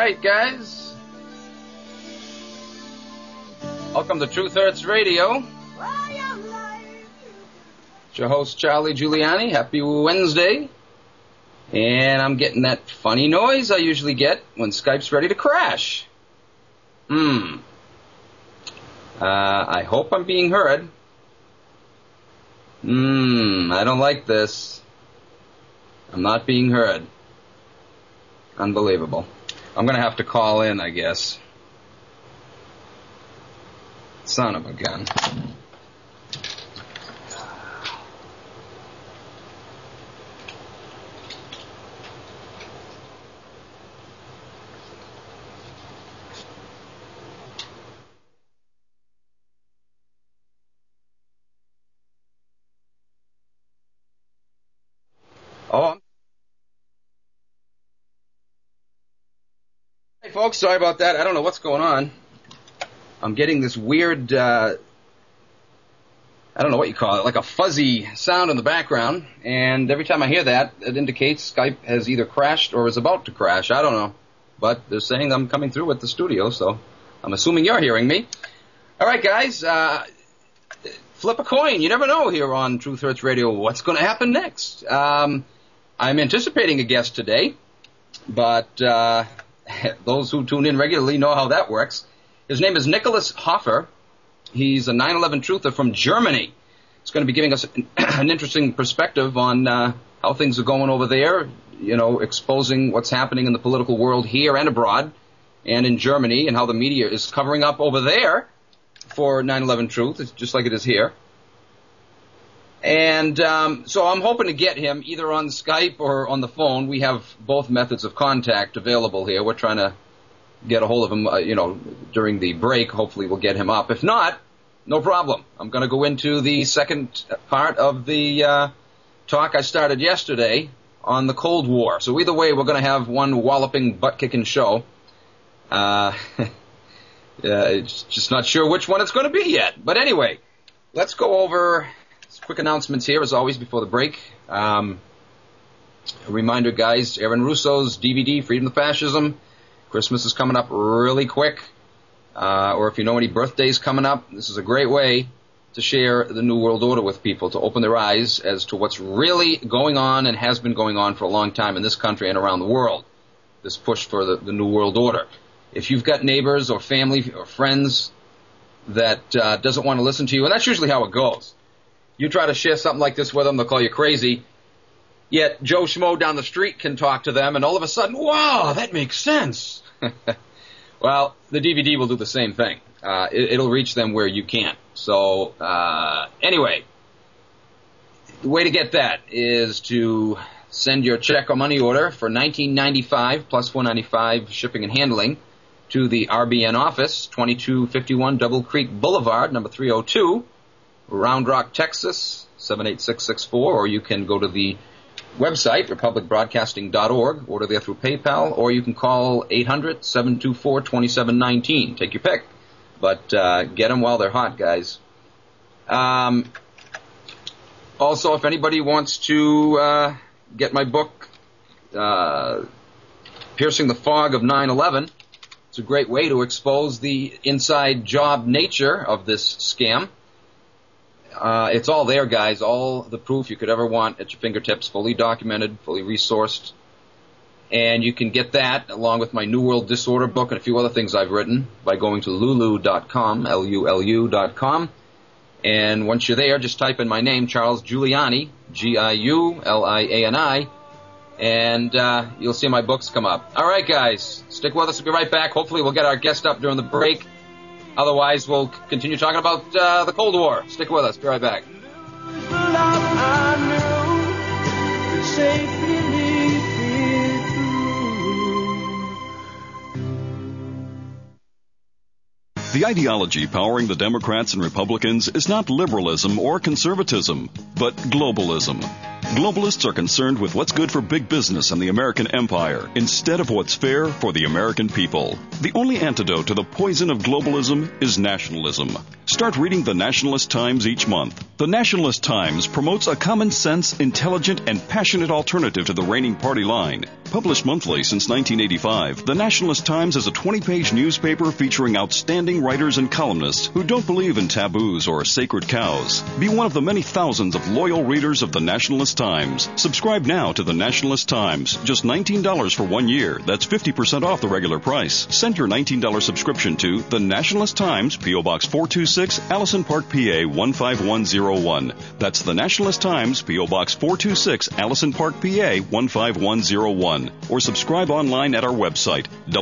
right, guys. Welcome to Truth Hurts Radio. It's your host, Charlie Giuliani. Happy Wednesday. And I'm getting that funny noise I usually get when Skype's ready to crash. I hope I'm being heard. I don't like this. I'm not being heard. Unbelievable. I'm going to have to call in, I guess. Son of a gun. Hey, folks, sorry about that. I don't know what's going on. I'm getting this weird, I don't know what you call it, like a fuzzy sound in the background, and every time I hear that, it indicates Skype has either crashed or is about to crash. I don't know, but they're saying I'm coming through at the studio, so I'm assuming you're hearing me. All right, guys, flip a coin. You never know here on Truth Hurts Radio what's going to happen next. I'm anticipating a guest today, but those who tune in regularly know how that works. His name is Nicholas Hofer. He's a 9/11 truther from Germany. He's going to be giving us an interesting perspective on how things are going over there, you know, exposing what's happening in the political world here and abroad and in Germany, and how the media is covering up over there for 9/11 truth. It's just like it is here. And so I'm hoping to get him either on Skype or on the phone. We have both methods of contact available here. We're trying to get a hold of him, during the break. Hopefully we'll get him up. If not, no problem. I'm going to go into the second part of the talk I started yesterday on the Cold War. So either way, we're going to have one walloping, butt-kicking show. It's just not sure which one it's going to be yet. But anyway, let's go over quick announcements here, as always, before the break. A reminder, guys, Aaron Russo's DVD, Freedom to Fascism. Christmas is coming up really quick. Or if you know any birthdays coming up, this is a great way to share the New World Order with people, to open their eyes as to what's really going on and has been going on for a long time in this country and around the world. This push for the New World Order. If you've got neighbors or family or friends that doesn't want to listen to you, and that's usually how it goes. You try to share something like this with them, they'll call you crazy. Yet Joe Schmo down the street can talk to them, and all of a sudden, wow, that makes sense. Well, the DVD will do the same thing. It'll reach them where you can't. So, anyway, the way to get that is to send your check or money order for $19.95 plus $4.95 shipping and handling to the RBN office, 2251 Double Creek Boulevard, number 302. Round Rock, Texas, 78664, or you can go to the website, republicbroadcasting.org, order there through PayPal, or you can call 800-724-2719. Take your pick. But get them while they're hot, guys. Also, if anybody wants to get my book, Piercing the Fog of 9/11, it's a great way to expose the inside job nature of this scam. It's all there, guys, all the proof you could ever want at your fingertips, fully documented, fully resourced. And you can get that along with my New World Disorder book and a few other things I've written by going to lulu.com, Lulu.com. And once you're there, just type in my name, Charles Giuliani, Giuliani, and you'll see my books come up. All right, guys, stick with us. We'll be right back. Hopefully we'll get our guest up during the break. Otherwise, we'll continue talking about the Cold War. Stick with us. Be right back. The ideology powering the Democrats and Republicans is not liberalism or conservatism, but globalism. Globalists are concerned with what's good for big business and the American empire instead of what's fair for the American people. The only antidote to the poison of globalism is nationalism. Start reading the Nationalist Times each month. The Nationalist Times promotes a common sense, intelligent, and passionate alternative to the reigning party line. Published monthly since 1985, the Nationalist Times is a 20-page newspaper featuring outstanding writers and columnists who don't believe in taboos or sacred cows. Be one of the many thousands of loyal readers of the Nationalist Times. Subscribe now to the Nationalist Times. Just $19 for 1 year. That's 50% off the regular price. Send your $19 subscription to the Nationalist Times, P.O. Box 426, Allison Park, PA 15101. That's the Nationalist Times, P.O. Box 426, Allison Park, PA 15101. Or subscribe online at our website,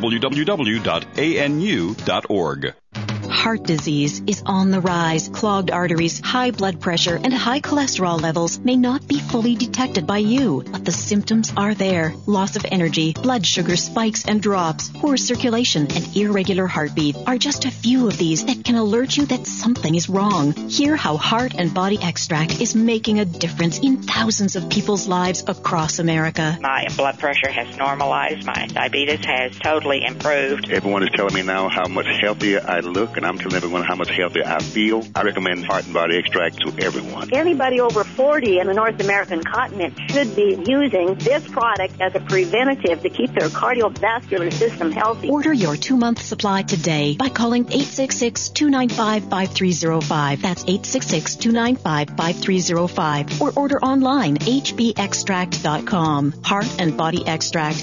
www.anu.org. Heart disease is on the rise. Clogged arteries, high blood pressure, and high cholesterol levels may not be fully detected by you, but the symptoms are there. Loss of energy, blood sugar spikes and drops, poor circulation, and irregular heartbeat are just a few of these that can alert you that something is wrong. Hear how Heart and Body Extract is making a difference in thousands of people's lives across America. My blood pressure has normalized. My diabetes has totally improved. Everyone is telling me now how much healthier I look, and I'm telling everyone how much healthier I feel. I recommend Heart and Body Extract to everyone. Anybody over 40 in the North American continent should be using this product as a preventative to keep their cardiovascular system healthy. Order your 2-month supply today by calling 866-295-5305. That's 866-295-5305. Or order online, hbextract.com. Heart and Body Extract,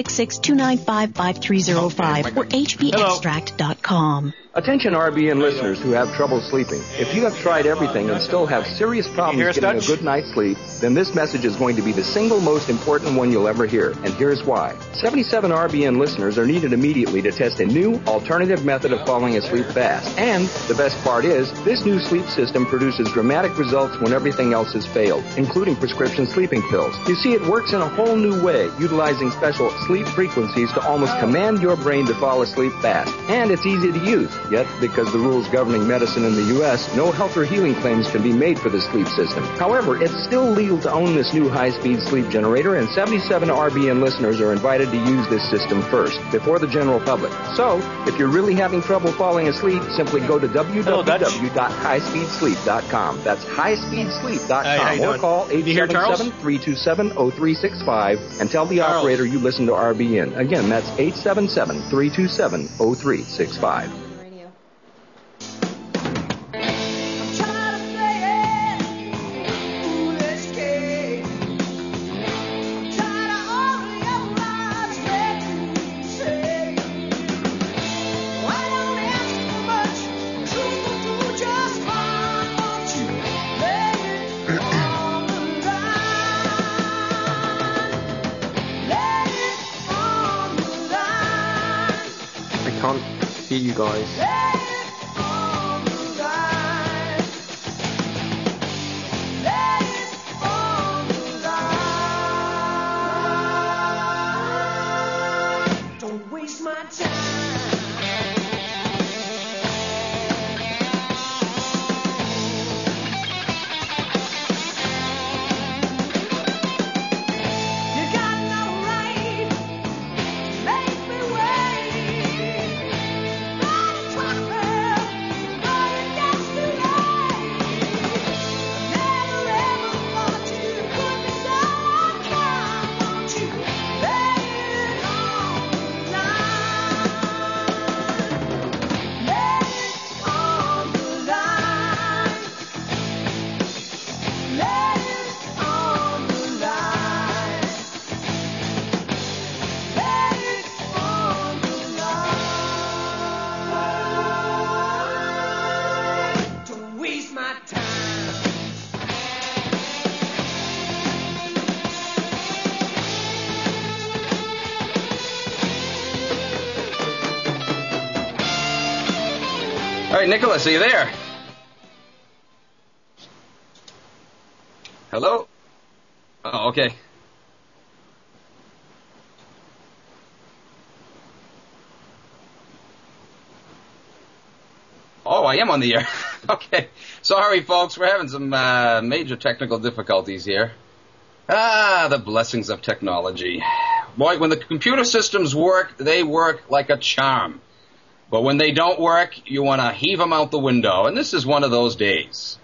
866-295-5305 or hbextract.com. Attention RBN listeners who have trouble sleeping. If you have tried everything and still have serious problems getting a good night's sleep, then this message is going to be the single most important one you'll ever hear. And here's why. 77 RBN listeners are needed immediately to test a new alternative method of falling asleep fast. And the best part is, this new sleep system produces dramatic results when everything else has failed, including prescription sleeping pills. You see, it works in a whole new way, utilizing special sleep frequencies to almost command your brain to fall asleep fast. And it's easy to use. Yet, because the rules governing medicine in the U.S., no health or healing claims can be made for the sleep system. However, it's still legal to own this new high-speed sleep generator, and 77 RBN listeners are invited to use this system first, before the general public. So, if you're really having trouble falling asleep, simply go to www.highspeedsleep.com. That's highspeedsleep.com, or call 877-327-0365 and tell the operator you listen to RBN. Again, that's 877-327-0365. You guys. Don't waste my time. All right, Nicholas, are you there? Hello? Oh, okay. Oh, I am on the air. Okay. Sorry, folks. We're having some major technical difficulties here. The blessings of technology. Boy, when the computer systems work, they work like a charm. But when they don't work, you want to heave them out the window. And this is one of those days.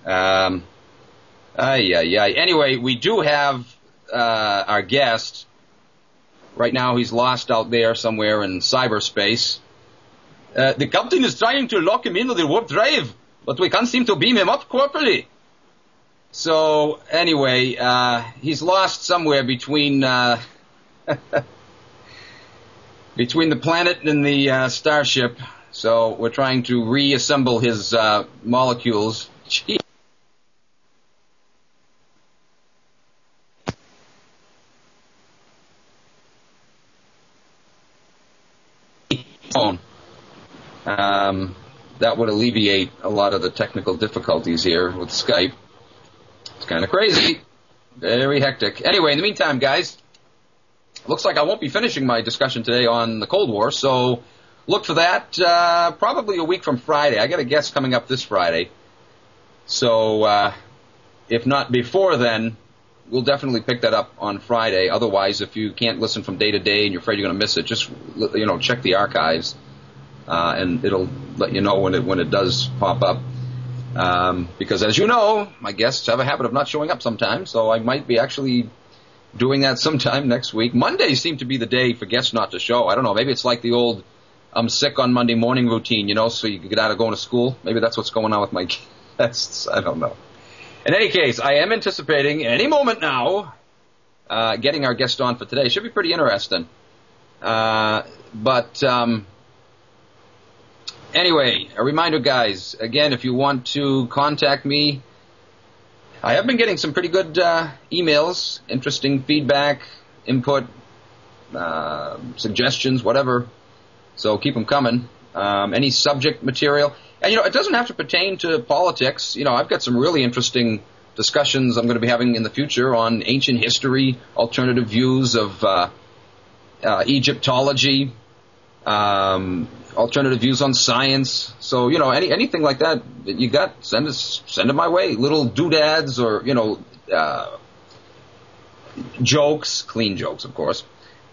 Anyway, we do have our guest. Right now, he's lost out there somewhere in cyberspace. The captain is trying to lock him into the warp drive, but we can't seem to beam him up properly. So, anyway, he's lost somewhere between between the planet and the starship. So we're trying to reassemble his molecules. Gee. That would alleviate a lot of the technical difficulties here with Skype. It's kind of crazy. Very hectic. Anyway, in the meantime, guys, looks like I won't be finishing my discussion today on the Cold War, so look for that probably a week from Friday. I got a guest coming up this Friday. So if not before then, we'll definitely pick that up on Friday. Otherwise, if you can't listen from day to day and you're afraid you're going to miss it, just check the archives, and it'll let you know when it does pop up. Because as you know, my guests have a habit of not showing up sometimes, so I might be actually doing that sometime next week. Mondays seem to be the day for guests not to show. I don't know. Maybe it's like the old I'm sick on Monday morning routine, so you can get out of going to school. Maybe that's what's going on with my guests. I don't know. In any case, I am anticipating any moment now getting our guest on for today. Should be pretty interesting. Anyway, a reminder, guys, again, if you want to contact me, I have been getting some pretty good emails, interesting feedback, input, suggestions, whatever. So keep them coming. Any subject material. And, it doesn't have to pertain to politics. I've got some really interesting discussions I'm going to be having in the future on ancient history, alternative views of Egyptology, alternative views on science. So, anything like that you got, send it my way. Little doodads or, jokes, clean jokes, of course,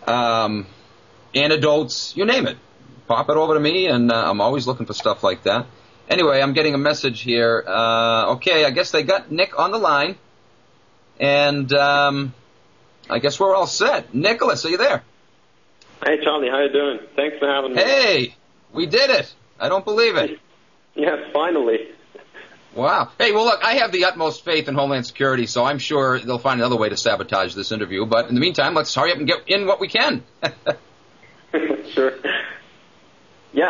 anecdotes, you name it. Pop it over to me, and I'm always looking for stuff like that. Anyway, I'm getting a message here. Okay, I guess they got Nick on the line, and I guess we're all set. Nicholas, are you there? Hey, Charlie, how you doing? Thanks for having me. Hey, we did it. I don't believe it. Yes, finally. Wow. Hey, well, look, I have the utmost faith in Homeland Security, so I'm sure they'll find another way to sabotage this interview. But in the meantime, let's hurry up and get in what we can. Sure. Yeah,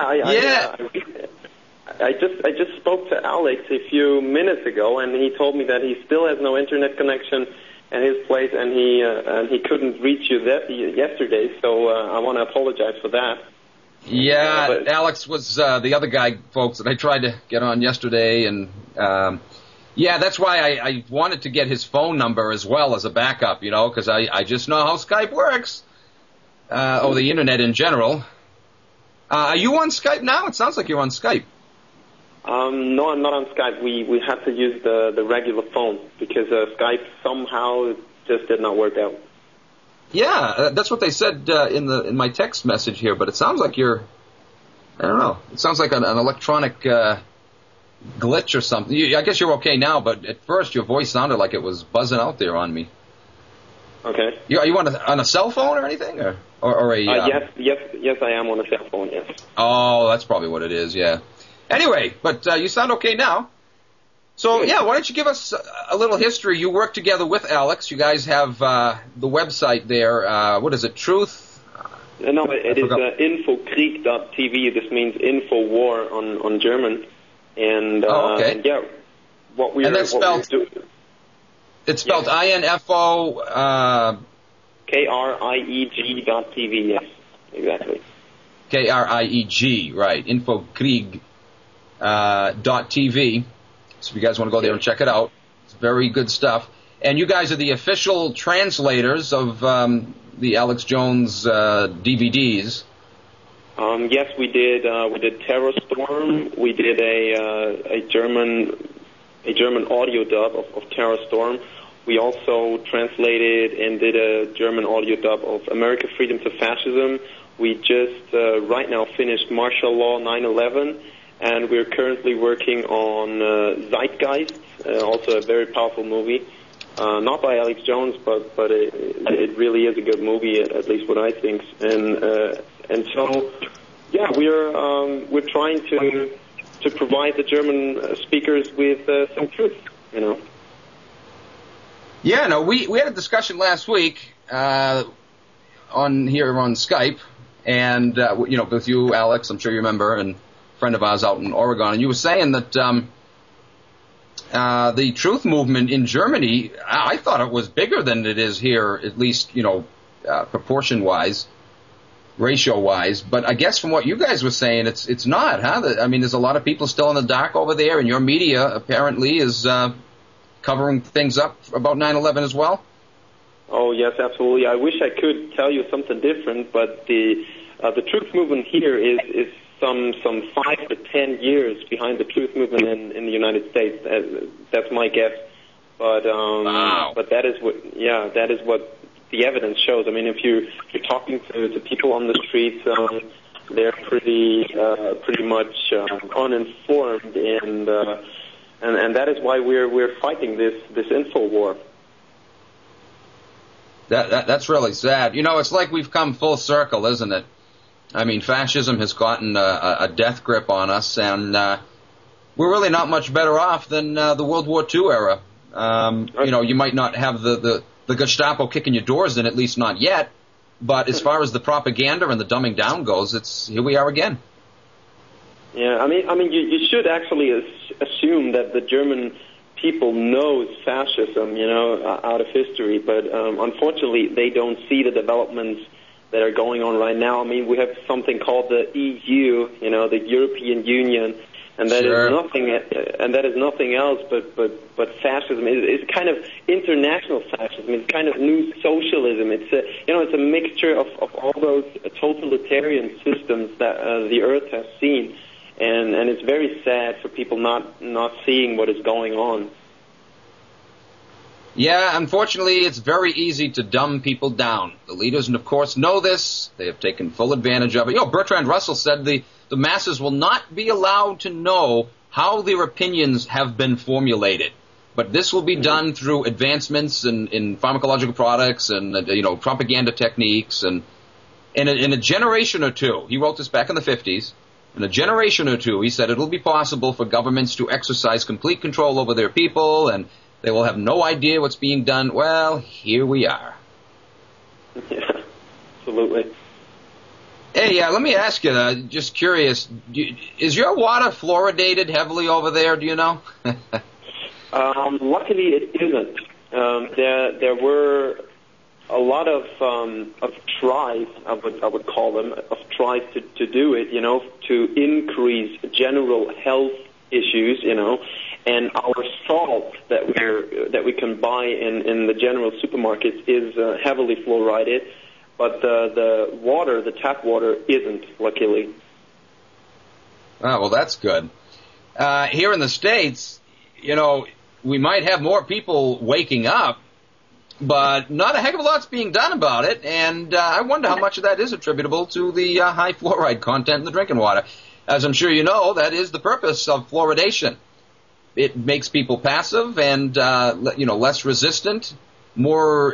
I just spoke to Alex a few minutes ago, and he told me that he still has no internet connection at his place, and he couldn't reach you yesterday. So I want to apologize for that. Yeah, but Alex was the other guy, folks, that I tried to get on yesterday, and that's why I wanted to get his phone number as well as a backup, because I just know how Skype works, or the internet in general. Are you on Skype now? It sounds like you're on Skype. No, I'm not on Skype. We had to use the regular phone because Skype somehow just did not work out. Yeah, that's what they said in my text message here. But it sounds like I don't know. It sounds like an electronic glitch or something. I guess you're okay now, but at first your voice sounded like it was buzzing out there on me. Okay. Are you on a cell phone or anything, or a? Yes, I am on a cell phone. Yes. Oh, that's probably what it is. Yeah. Anyway, but you sound okay now. So yeah, why don't you give us a little history? You work together with Alex. You guys have the website there. What is it? Truth? No, it is infokrieg.tv. This means infowar on German. And okay. And yeah, what we are doing. It's spelled INFO. KRIEG.tv. Yes, exactly. KRIEG, right? Infokrieg. .tv. So if you guys want to go there and check it out, it's very good stuff. And you guys are the official translators of the Alex Jones DVDs. Yes, we did. We did Terror Storm. We did a German audio dub of Terror Storm. We also translated and did a German audio dub of America Freedom to Fascism. We just right now finished Martial Law 9/11, and we're currently working on Zeitgeist, also a very powerful movie. Not by Alex Jones, but it really is a good movie, at least what I think. And so, yeah, we're trying to provide the German speakers with some truth, you know. Yeah, no, we had a discussion last week on Skype, and with you, Alex, I'm sure you remember, and a friend of ours out in Oregon, and you were saying that the truth movement in Germany, I thought it was bigger than it is here, at least, proportion-wise, ratio-wise. But I guess from what you guys were saying, it's not, huh? There's a lot of people still in the dark over there, and your media apparently is covering things up about 9/11 as well. Oh yes, absolutely. I wish I could tell you something different, but the truth movement here is some 5 to 10 years behind the truth movement in the United States. That's my guess. But wow. But that is what the evidence shows. I mean, if you're talking to people on the streets, they're pretty much uninformed, and that is why we're fighting this info war. That's really sad. It's like we've come full circle, isn't it? I mean, fascism has gotten a death grip on us, and we're really not much better off than the World War II era. You might not have the Gestapo kicking your doors in, at least not yet, but as far as the propaganda and the dumbing down goes, here we are again. Yeah, I mean, you should actually assume that the German people knows fascism, out of history, but unfortunately they don't see the developments that are going on right now. I mean, we have something called the EU, the European Union, and that is nothing else but fascism. It's kind of international fascism. It's kind of new socialism. It's a mixture of all those totalitarian systems that the earth has seen. And it's very sad for people not seeing what is going on. Yeah, unfortunately, it's very easy to dumb people down. The leaders, of course, know this. They have taken full advantage of it. Bertrand Russell said the masses will not be allowed to know how their opinions have been formulated. But this will be done through advancements in pharmacological products and, propaganda techniques. And in a generation or two, he wrote this back in the 50s, in a generation or two, he said it will be possible for governments to exercise complete control over their people, and they will have no idea what's being done. Well, here we are. Yeah, absolutely. Hey, let me ask you, just curious, is your water fluoridated heavily over there, do you know? Luckily it isn't. There were a lot of tries, I would call them, of tries to do it, to increase general health issues, and our salt that we can buy in the general supermarkets is heavily fluoridated, but the tap water isn't, luckily. Oh, well, that's good. Here in the States, we might have more people waking up, but not a heck of a lot's being done about it, and I wonder how much of that is attributable to the high fluoride content in the drinking water. As I'm sure you know, that is the purpose of fluoridation. It makes people passive and, less resistant, more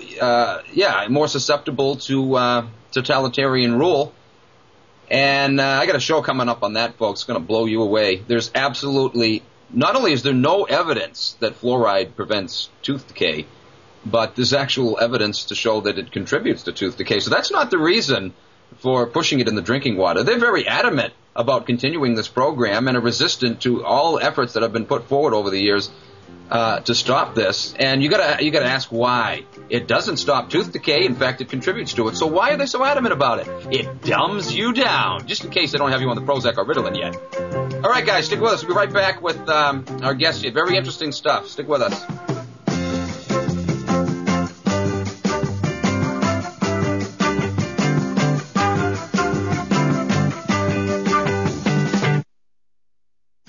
susceptible to totalitarian rule. And I got a show coming up on that, folks. It's going to blow you away. There's absolutely, not only is there no evidence that fluoride prevents tooth decay, but there's actual evidence to show that it contributes to tooth decay. So that's not the reason for pushing it in the drinking water. They're very adamant about continuing this program and are resistant to all efforts that have been put forward over the years to stop this. And you gotta ask why. It doesn't stop tooth decay. In fact, it contributes to it. So why are they so adamant about it? It dumbs you down. Just in case they don't have you on the Prozac or Ritalin yet. All right, guys, stick with us. We'll be right back with our guest here. Very interesting stuff. Stick with us.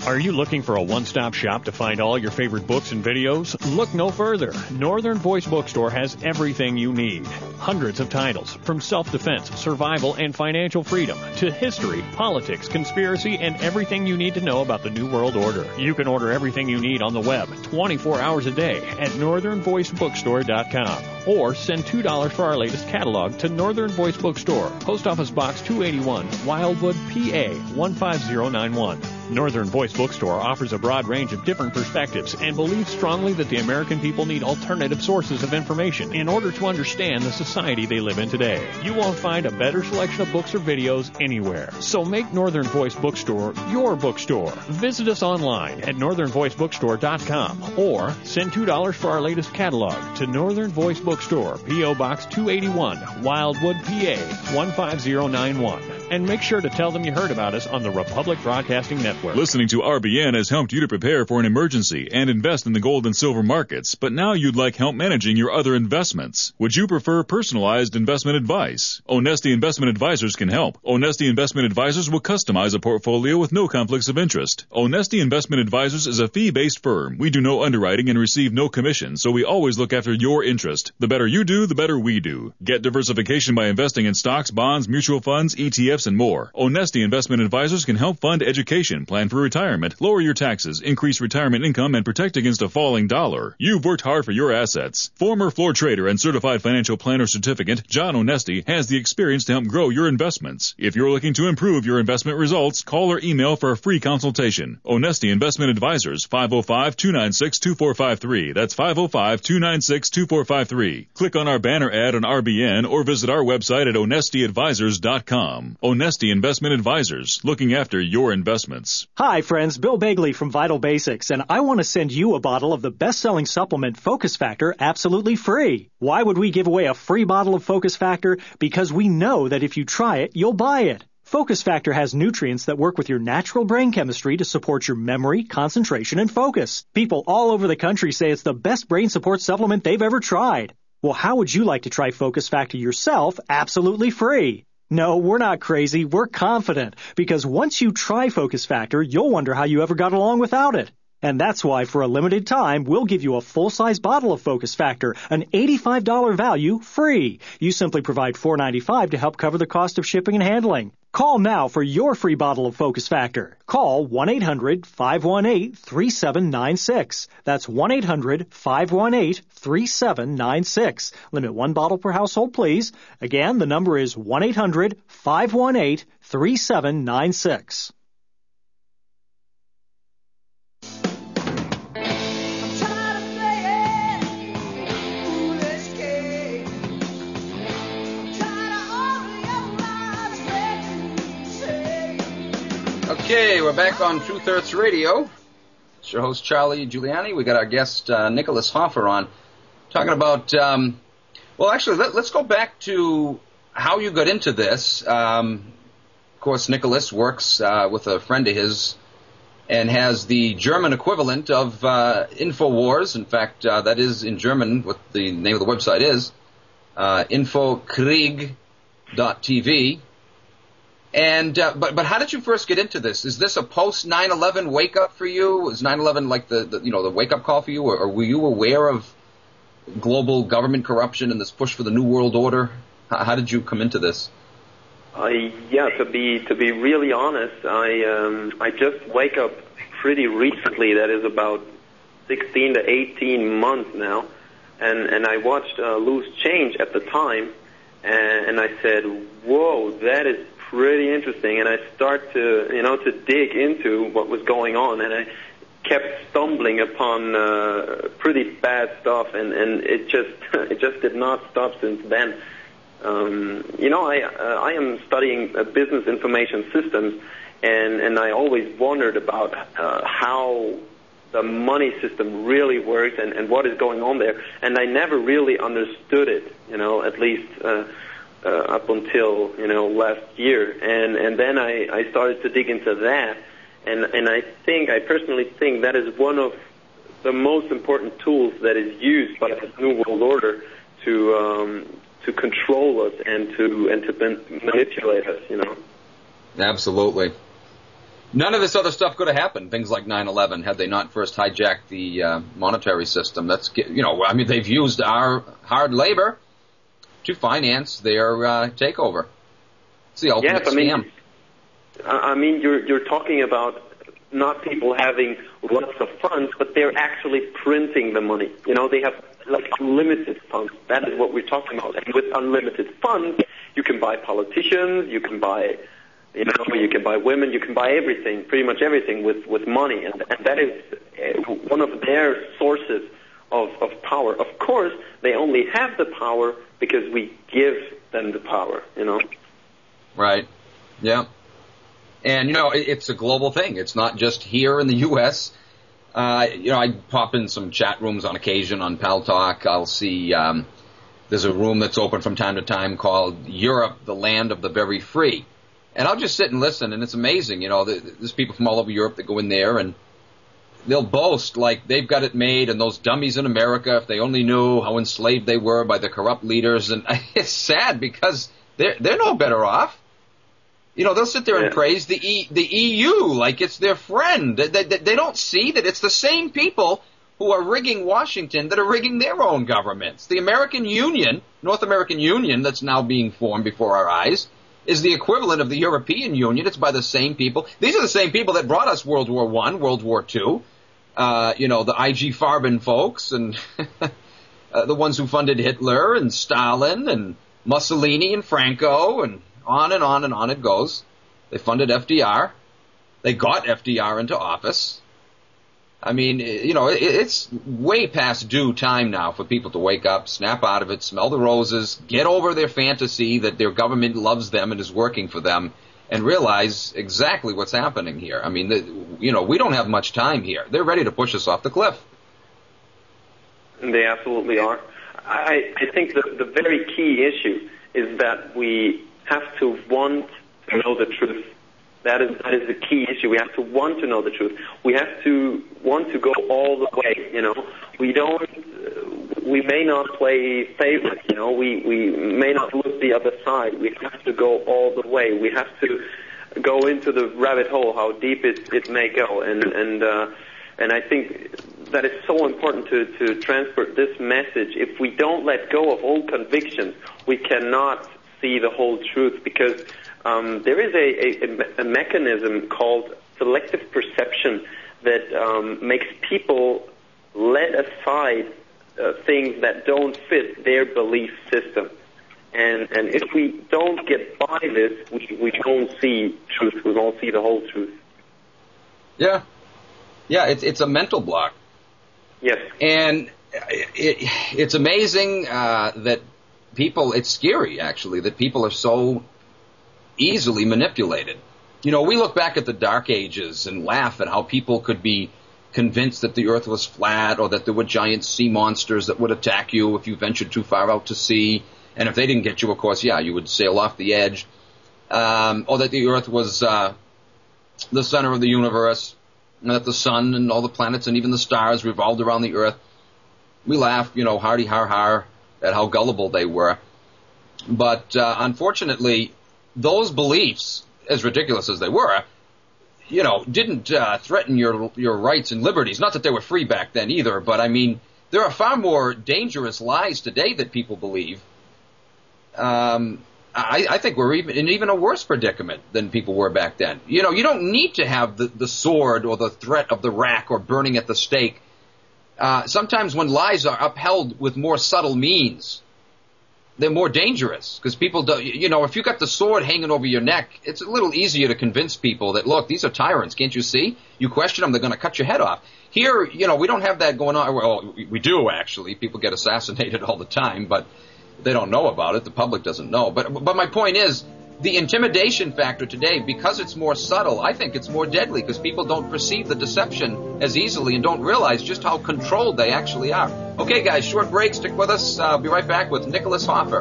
Are you looking for a one-stop shop to find all your favorite books and videos? Look no further. Northern Voice Bookstore has everything you need. Hundreds of titles, from self-defense, survival, and financial freedom, to history, politics, conspiracy, and everything you need to know about the New World Order. You can order everything you need on the web 24 hours a day at northernvoicebookstore.com. Or send $2 for our latest catalog to Northern Voice Bookstore, Post Office Box 281, Wildwood, PA 15091. Northern Voice Bookstore offers a broad range of different perspectives and believes strongly that the American people need alternative sources of information in order to understand the society they live in today. You won't find a better selection of books or videos anywhere. So make Northern Voice Bookstore your bookstore. Visit us online at northernvoicebookstore.com or send $2 for our latest catalog to Northern Voice Bookstore, P.O. Box 281, Wildwood, PA 15091. And make sure to tell them you heard about us on the Republic Broadcasting Network. Listening to RBN has helped you to prepare for an emergency and invest in the gold and silver markets, but now you'd like help managing your other investments. Would you prefer personalized investment advice? Onesti Investment Advisors can help. Onesti Investment Advisors will customize a portfolio with no conflicts of interest. Onesti Investment Advisors is a fee-based firm. We do no underwriting and receive no commission, so we always look after your interest. The better you do, the better we do. Get diversification by investing in stocks, bonds, mutual funds, ETFs, and more. Onesti Investment Advisors can help fund education, plan for retirement, lower your taxes, increase retirement income, and protect against a falling dollar. You've worked hard for your assets. Former floor trader and certified financial planner certificate, John Onesti, has the experience to help grow your investments. If you're looking to improve your investment results, call or email for a free consultation. Onesti Investment Advisors, 505-296-2453. That's 505-296-2453. Click on our banner ad on RBN or visit our website at onestiadvisors.com. Onesti Investment Advisors, looking after your investments. Hi, friends. Bill Bagley from Vital Basics, and I want to send you a bottle of the best-selling supplement Focus Factor absolutely free. Why would we give away a free bottle of Focus Factor? Because we know that if you try it, you'll buy it. Focus Factor has nutrients that work with your natural brain chemistry to support your memory, concentration, and focus. People all over the country say it's the best brain support supplement they've ever tried. Well, how would you like to try Focus Factor yourself absolutely free? No, we're not crazy. We're confident. Because once you try Focus Factor, you'll wonder how you ever got along without it. And that's why, for a limited time, we'll give you a full-size bottle of Focus Factor, an $85 value, free. You simply provide $4.95 to help cover the cost of shipping and handling. Call now for your free bottle of Focus Factor. Call 1-800-518-3796. That's 1-800-518-3796. Limit one bottle per household, please. Again, the number is 1-800-518-3796. Okay, we're back on Truth Hurts Radio. It's your host, Charlie Giuliani. We got our guest, Nicholas Hoffer, on, talking about, let's go back to how you got into this. Of course, Nicholas works with a friend of his and has the German equivalent of InfoWars. In fact, that is in German, what the name of the website is, infokrieg.tv. And but how did you first get into this? Is this a post 9/11 wake up for you? Was 9/11 like the wake up call for you, or were you aware of global government corruption and this push for the New World Order? How did you come into this? To be really honest, I just wake up pretty recently. That is about 16 to 18 months now, and I watched Loose Change at the time, and I said, "Whoa, that is pretty interesting," and I start to dig into what was going on, and I kept stumbling upon pretty bad stuff, and it just did not stop since then. I am studying business information systems, and I always wondered about how the money system really works and what is going on there, and I never really understood it, at least up until last year, and then I started to dig into that, and I personally think that is one of the most important tools that is used by the New World Order to control us and to manipulate us. Absolutely. None of this other stuff could have happened, things like 9/11, had they not first hijacked the monetary system. That's, they've used our hard labor to finance their takeover. It's the ultimate scam. I mean, you're talking about not people having lots of funds, but they're actually printing the money. They have like unlimited funds. That is what we're talking about. And with unlimited funds, you can buy politicians, you can buy women, you can buy everything, pretty much everything with money. And that is one of their sources of power. Of course, they only have the power because we give them the power, Right. Yeah. And, it's a global thing. It's not just here in the U.S. I pop in some chat rooms on occasion on Pal Talk. I'll see there's a room that's open from time to time called Europe, the Land of the Very Free. And I'll just sit and listen, and it's amazing. There's people from all over Europe that go in there, and they'll boast like they've got it made, and those dummies in America, if they only knew how enslaved they were by the corrupt leaders. And it's sad because they're no better off. They'll sit there and praise the EU like it's their friend. They don't see that it's the same people who are rigging Washington that are rigging their own governments. The American Union, North American Union, that's now being formed before our eyes, is the equivalent of the European Union. It's by the same people. These are the same people that brought us World War I, World War II, the IG Farben folks, and the ones who funded Hitler and Stalin and Mussolini and Franco, and on and on and on it goes. They funded FDR. They got FDR into office. I mean, it's way past due time now for people to wake up, snap out of it, smell the roses, get over their fantasy that their government loves them and is working for them, and realize exactly what's happening here. I mean, we don't have much time here. They're ready to push us off the cliff. They absolutely are. I think the very key issue is that we have to want to know the truth. That is the key issue. We have to want to know the truth. We have to want to go all the way. We may not play favorites. We may not look the other side. We have to go all the way. We have to go into the rabbit hole, how deep it may go. And I think that is so important to transport this message. If we don't let go of old convictions, we cannot see the whole truth, because there is a mechanism called selective perception that makes people let aside things that don't fit their belief system. And if we don't get by this, we don't see truth. We won't see the whole truth. Yeah. Yeah, it's a mental block. Yes. And it's amazing that people, it's scary, actually, that people are so easily manipulated. We look back at the Dark Ages and laugh at how people could be convinced that the earth was flat, or that there were giant sea monsters that would attack you if you ventured too far out to sea. And if they didn't get you, of course, you would sail off the edge. Or that the earth was the center of the universe, and that the sun and all the planets and even the stars revolved around the earth. We laugh, hardy har at how gullible they were. But unfortunately, those beliefs, as ridiculous as they were, didn't threaten your rights and liberties. Not that they were free back then either, but I mean, there are far more dangerous lies today that people believe. I think we're in even a worse predicament than people were back then. You don't need to have the sword or the threat of the rack or burning at the stake. Sometimes when lies are upheld with more subtle means, they're more dangerous, because people don't, if you got the sword hanging over your neck, it's a little easier to convince people that, look, these are tyrants, can't you see? You question them, they're going to cut your head off. Here, we don't have that going on. Well, we do, actually. People get assassinated all the time, but they don't know about it. The public doesn't know. But my point is, the intimidation factor today, because it's more subtle, I think it's more deadly, because people don't perceive the deception as easily and don't realize just how controlled they actually are. Okay, guys, short break. Stick with us. I'll be right back with Nicholas Hoffer.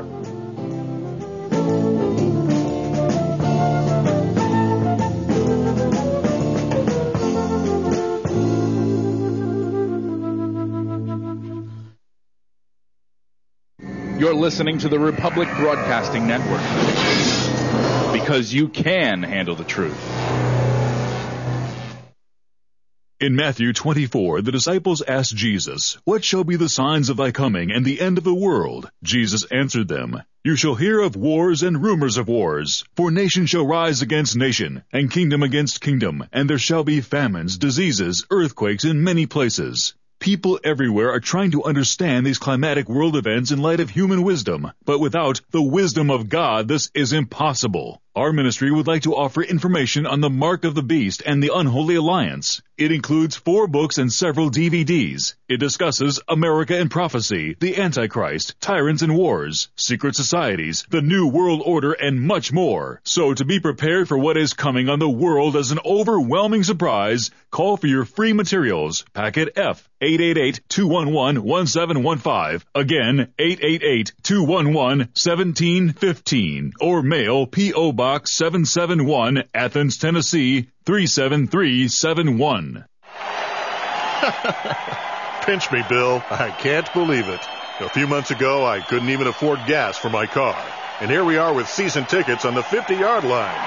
You're listening to the Republic Broadcasting Network, because you can handle the truth. In Matthew 24, the disciples asked Jesus, "What shall be the signs of thy coming and the end of the world?" Jesus answered them, "You shall hear of wars and rumors of wars. For nation shall rise against nation, and kingdom against kingdom, and there shall be famines, diseases, earthquakes in many places." People everywhere are trying to understand these climatic world events in light of human wisdom, but without the wisdom of God, this is impossible. Our ministry would like to offer information on the Mark of the Beast and the Unholy Alliance. It includes 4 books and several DVDs. It discusses America and prophecy, the Antichrist, tyrants and wars, secret societies, the New World Order, and much more. So to be prepared for what is coming on the world as an overwhelming surprise, call for your free materials. Packet F, 888-211-1715. Again, 888-211-1715. Or mail P.O. Box 771, Athens, Tennessee, 37371. Pinch me, Bill. I can't believe it. A few months ago, I couldn't even afford gas for my car. And here we are with season tickets on the 50-yard line.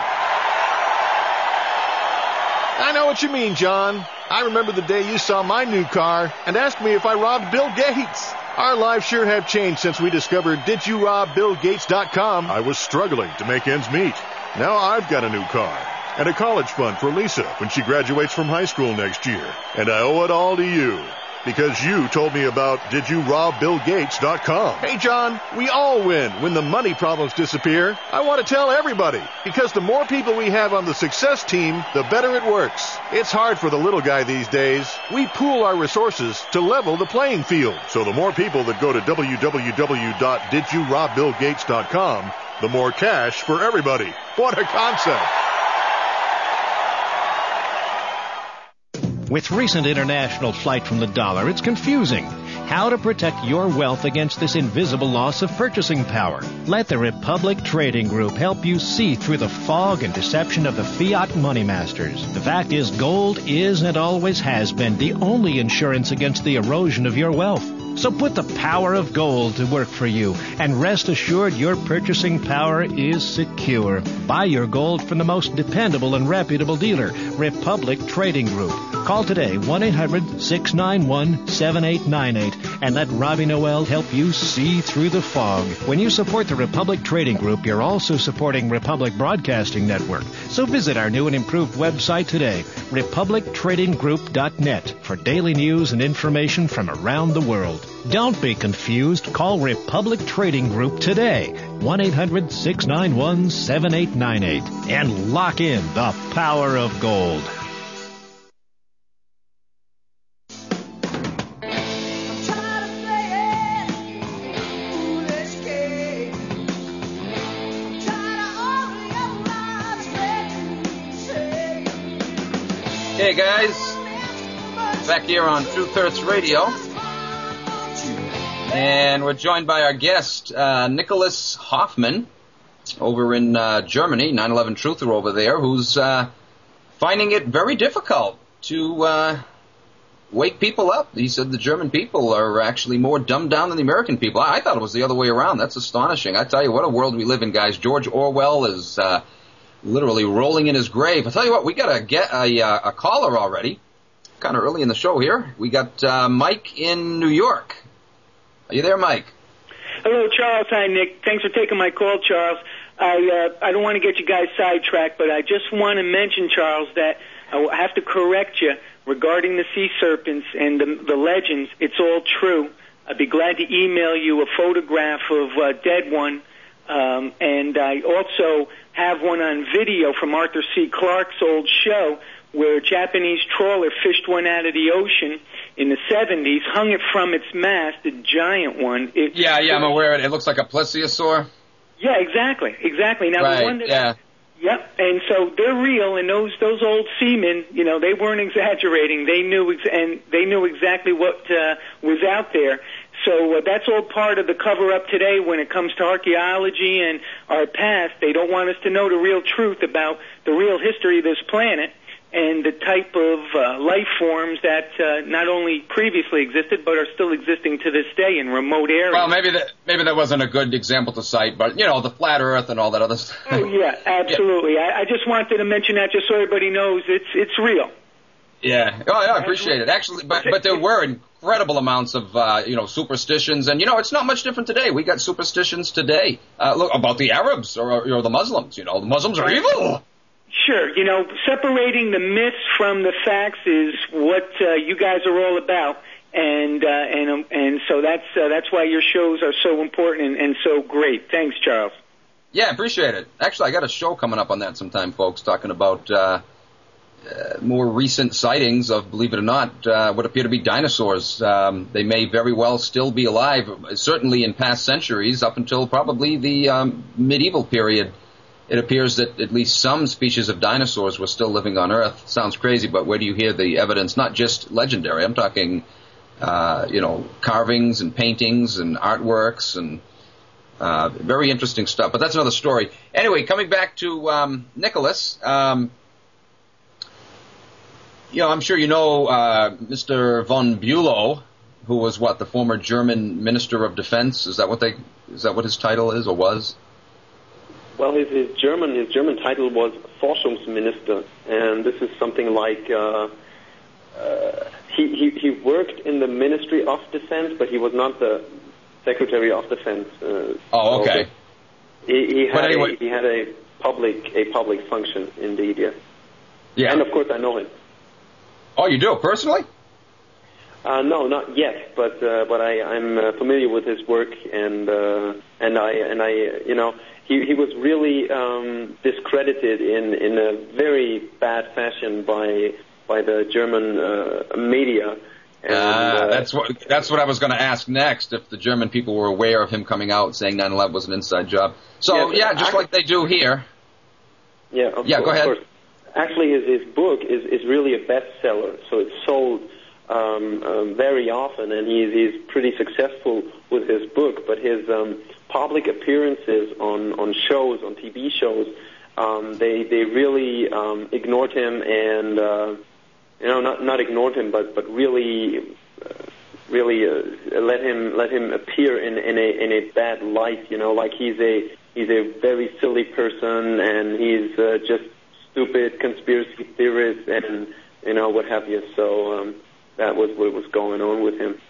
I know what you mean, John. I remember the day you saw my new car and asked me if I robbed Bill Gates. Our lives sure have changed since we discovered DidYouRobBillGates.com. I was struggling to make ends meet. Now I've got a new car and a college fund for Lisa when she graduates from high school next year. And I owe it all to you because you told me about DidYouRobBillGates.com. Hey, John, we all win when the money problems disappear. I want to tell everybody because the more people we have on the success team, the better it works. It's hard for the little guy these days. We pool our resources to level the playing field. So the more people that go to www.DidYouRobBillGates.com, the more cash for everybody. What a concept. With recent international flight from the dollar, it's confusing. How to protect your wealth against this invisible loss of purchasing power. Let the Republic Trading Group help you see through the fog and deception of the fiat money masters. The fact is, gold is and always has been the only insurance against the erosion of your wealth. So put the power of gold to work for you and rest assured your purchasing power is secure. Buy your gold from the most dependable and reputable dealer, Republic Trading Group. Call today, 1-800-691-7898, and let Robbie Noel help you see through the fog. When you support the Republic Trading Group, you're also supporting Republic Broadcasting Network. So visit our new and improved website today, republictradinggroup.net, for daily news and information from around the world. Don't be confused. Call Republic Trading Group today, 1-800-691-7898, and lock in the power of gold. Hey guys, back here on Truth Hurts Radio, and we're joined by our guest, Nicholas Hoffman, over in Germany, 9/11 Truther over there, who's finding it very difficult to wake people up. He said the German people are actually more dumbed down than the American people. I thought it was the other way around. That's astonishing. I tell you what a world we live in, guys. George Orwell is literally rolling in his grave. I tell you what, we got a caller already, kind of early in the show here. We got Mike in New York. Are you there, Mike? Hello, Charles. Hi, Nick. Thanks for taking my call, Charles. I don't want to get you guys sidetracked, but I just want to mention, Charles, that I have to correct you regarding the sea serpents and the legends. It's all true. I'd be glad to email you a photograph of a dead one. And I also have one on video from Arthur C. Clarke's old show where a Japanese trawler fished one out of the ocean in the 70s, hung it from its mast, a giant one. Yeah, I'm aware of it. It looks like a plesiosaur. Yeah, exactly. Now, right, the one that, yeah. Yep, and so they're real, and those old seamen, they weren't exaggerating. They knew exactly what was out there. So that's all part of the cover-up today when it comes to archaeology and our past. They don't want us to know the real truth about the real history of this planet and the type of life forms that not only previously existed but are still existing to this day in remote areas. Well, maybe that wasn't a good example to cite, but, the flat earth and all that other stuff. Oh, yeah, absolutely. Yeah. I just wanted to mention that just so everybody knows it's real. Yeah. Oh, yeah, I appreciate it. Actually, but there were incredible amounts of, superstitions. And, it's not much different today. We got superstitions today. Look, about the Arabs or the Muslims. The Muslims are evil. Sure. Separating the myths from the facts is what you guys are all about. And so that's why your shows are so important and so great. Thanks, Charles. Yeah, appreciate it. Actually, I got a show coming up on that sometime, folks, talking about more recent sightings of, believe it or not, what appear to be dinosaurs. They may very well still be alive, certainly in past centuries, up until probably the medieval period. It appears that at least some species of dinosaurs were still living on Earth. Sounds crazy, but where do you hear the evidence? Not just legendary. I'm talking, carvings and paintings and artworks and very interesting stuff. But that's another story. Anyway, coming back to Nicholas, I'm sure Mr. von Bülow, who was the former German Minister of Defense. Is that what his title is or was? Well, his German title was Forschungsminister, and this is something like he worked in the Ministry of Defense, but he was not the Secretary of Defense. Okay. He had a public function indeed. Yeah. Yeah. And of course, I know him. Oh, you do personally? No, not yet, but I'm familiar with his work, and I he was really discredited in a very bad fashion by the German media. And, that's what I was going to ask next. If the German people were aware of him coming out saying 9/11 was an inside job. So just like they do here. Yeah. Go ahead. Of course. Actually, his book is really a bestseller, so it's sold very often, and he's pretty successful with his book. But his public appearances on shows, on TV shows, they really ignored him, and not ignored him, but really let him appear in a bad light. Like he's a very silly person, and he's just stupid conspiracy theorist, and what have you. So that was what was going on with him.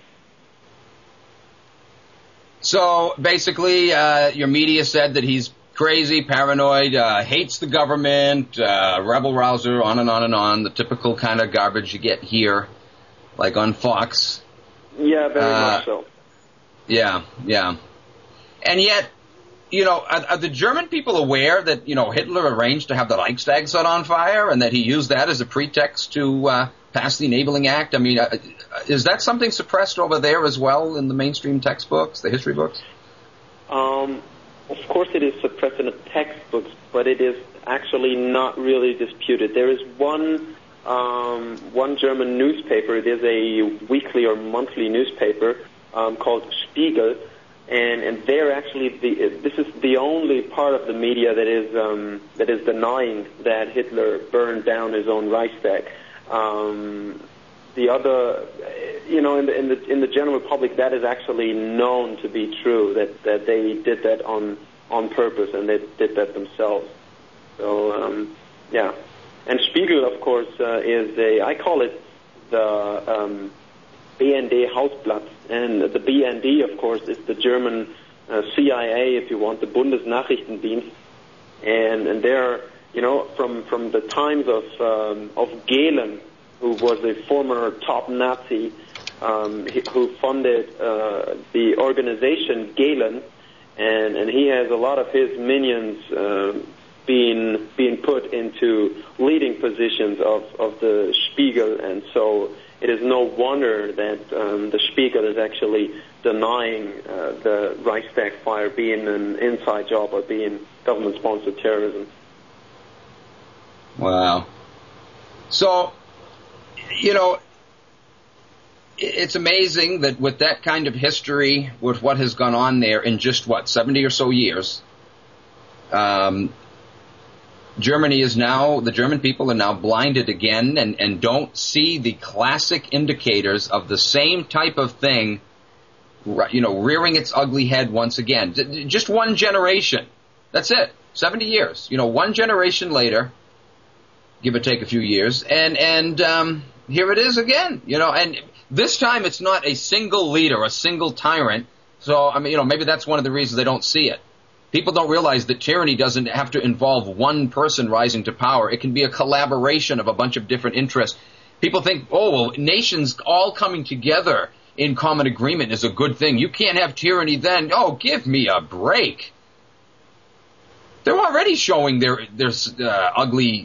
So basically, your media said that he's crazy, paranoid, hates the government, rebel rouser, on and on and on, the typical kind of garbage you get here, like on Fox. Yeah, very much so. Yeah. And yet, are the German people aware that, Hitler arranged to have the Reichstag set on fire and that he used that as a pretext to pass the Enabling Act? I mean, is that something suppressed over there as well in the mainstream textbooks, the history books? Of course it is suppressed in the textbooks, but it is actually not really disputed. There is one German newspaper. It is a weekly or monthly newspaper called Spiegel, and they're actually this is the only part of the media that is denying that Hitler burned down his own Reichstag. The other, in the general public, that is actually known to be true, that they did that on purpose, and they did that themselves. So, yeah. And Spiegel, of course, I call it the BND Hausblatt, and the BND, of course, is the German CIA, if you want, the Bundesnachrichtendienst, and they're, from the times of Gehlen, who was a former top Nazi, who funded the organization Gehlen, and he has a lot of his minions being put into leading positions of the Spiegel, and so it is no wonder that the Spiegel is actually denying the Reichstag fire being an inside job or being government-sponsored terrorism. Wow. So, it's amazing that with that kind of history, with what has gone on there in just, 70 or so years, the German people are now blinded again and don't see the classic indicators of the same type of thing, rearing its ugly head once again. Just one generation. That's it. 70 years. One generation later, give or take a few years, and here it is again, and this time it's not a single leader, a single tyrant. So, maybe that's one of the reasons they don't see it. People don't realize that tyranny doesn't have to involve one person rising to power. It can be a collaboration of a bunch of different interests. People think, nations all coming together in common agreement is a good thing. You can't have tyranny then. Oh, give me a break. They're already showing their ugly,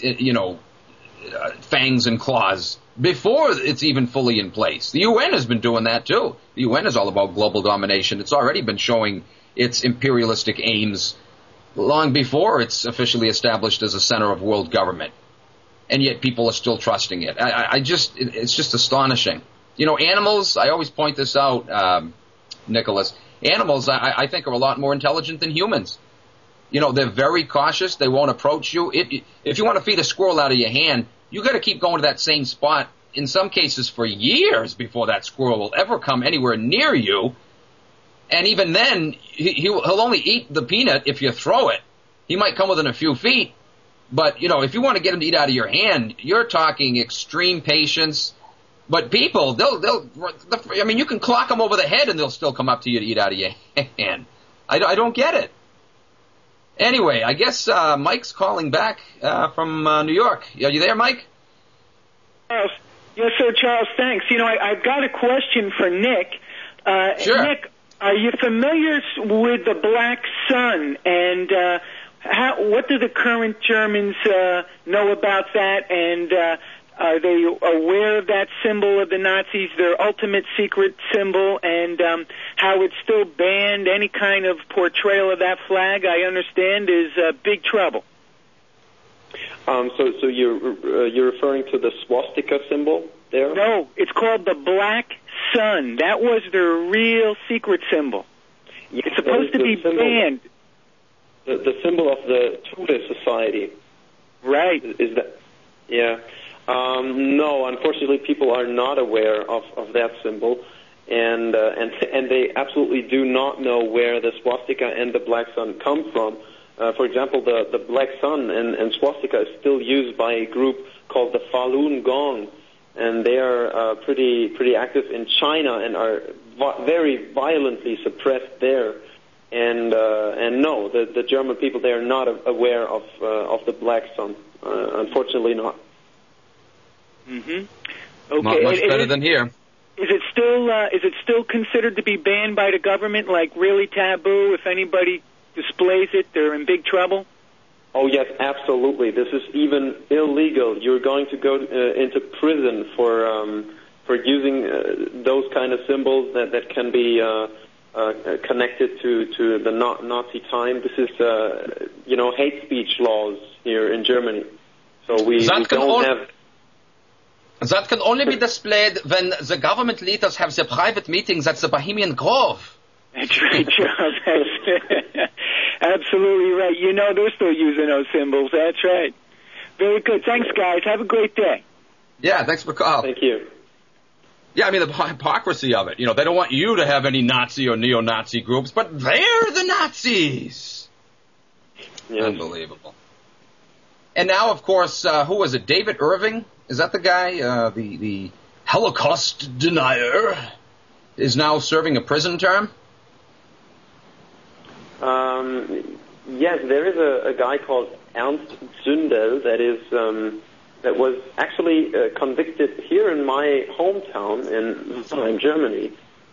fangs and claws before it's even fully in place. The UN has been doing that too. The UN is all about global domination. It's already been showing its imperialistic aims long before it's officially established as a center of world government. And yet people are still trusting it. It's just astonishing. Animals, I always point this out, Nicholas, animals I think are a lot more intelligent than humans. They're very cautious. They won't approach you. If you want to feed a squirrel out of your hand, you got to keep going to that same spot, in some cases for years before that squirrel will ever come anywhere near you. And even then, he'll only eat the peanut if you throw it. He might come within a few feet. But, if you want to get him to eat out of your hand, you're talking extreme patience. But people, you can clock them over the head and they'll still come up to you to eat out of your hand. I don't get it. Anyway, I guess Mike's calling back from New York. Are you there, Mike? Yes, sir, Charles, thanks. I've got a question for Nick. Sure. Nick, are you familiar with the Black Sun, and what do the current Germans know about that, and are they aware of that symbol of the Nazis, their ultimate secret symbol, and how it's still banned? Any kind of portrayal of that flag, I understand, is big trouble. So you're referring to the swastika symbol there? No, it's called the Black Sun. That was their real secret symbol. Yes, it's supposed to be banned. The symbol of the Tudor Society. Right. Is that? Yeah. No, unfortunately, people are not aware of that symbol, and they absolutely do not know where the swastika and the Black Sun come from. For example, the Black Sun and swastika is still used by a group called the Falun Gong, and they are pretty active in China and are very violently suppressed there. And no, the German people, they are not aware of the Black Sun. Unfortunately, not. Mm-hmm. Okay. Not much better than here. Is it still considered to be banned by the government, like really taboo? If anybody displays it, they're in big trouble? Oh, yes, absolutely. This is even illegal. You're going to go into prison for using those kind of symbols that can be connected to the Nazi time. This is, hate speech laws here in Germany. So we don't have... That can only be displayed when the government leaders have their private meetings at the Bohemian Grove. That's right, Charles. That's absolutely right. They're still using those symbols. That's right. Very good. Thanks, guys. Have a great day. Yeah, thanks for calling. Thank you. Yeah, the hypocrisy of it. They don't want you to have any Nazi or neo-Nazi groups, but they're the Nazis. Yes. Unbelievable. And now, of course, who was it? David Irving? Is that the guy? The Holocaust denier is now serving a prison term? Yes, there is a guy called Ernst Zündel that was actually convicted here in my hometown in Germany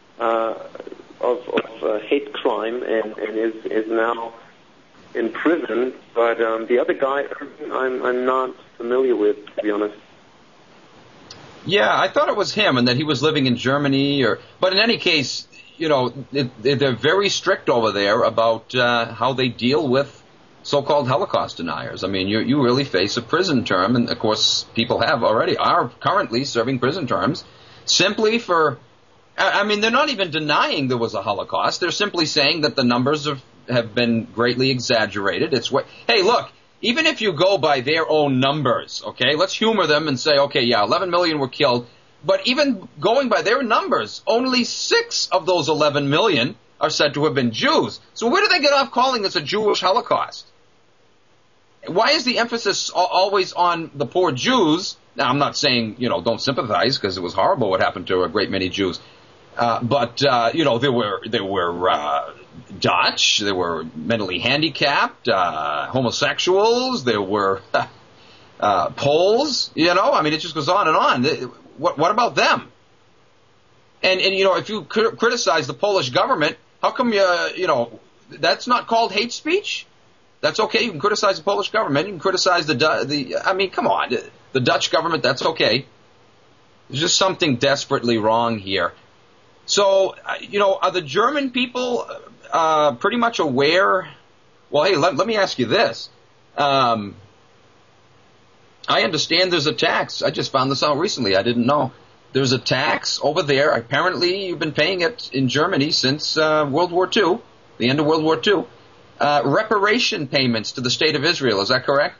of hate crime and is now in prison. But the other guy, I'm not familiar with, to be honest. Yeah, I thought it was him, and that he was living in Germany. But in any case, they're very strict over there about how they deal with so-called Holocaust deniers. You really face a prison term, and of course, people are currently serving prison terms simply for. They're not even denying there was a Holocaust. They're simply saying that the numbers have been greatly exaggerated. Hey, look. Even if you go by their own numbers, okay, let's humor them and say, okay, yeah, 11 million were killed. But even going by their numbers, only 6 of those 11 million are said to have been Jews. So where do they get off calling this a Jewish Holocaust? Why is the emphasis always on the poor Jews? Now, I'm not saying, don't sympathize, because it was horrible what happened to a great many Jews. But there were Dutch, there were mentally handicapped, homosexuals, there were Poles, it just goes on and on. What about them? And if you criticize the Polish government, how come that's not called hate speech? That's okay. You can criticize the Polish government. You can criticize come on. The Dutch government, that's okay. There's just something desperately wrong here. So, are the German people pretty much aware? Well, hey, let me ask you this. I understand there's a tax. I just found this out recently. I didn't know. There's a tax over there. Apparently, you've been paying it in Germany since World War II, the end of World War II. Reparation payments to the State of Israel. Is that correct?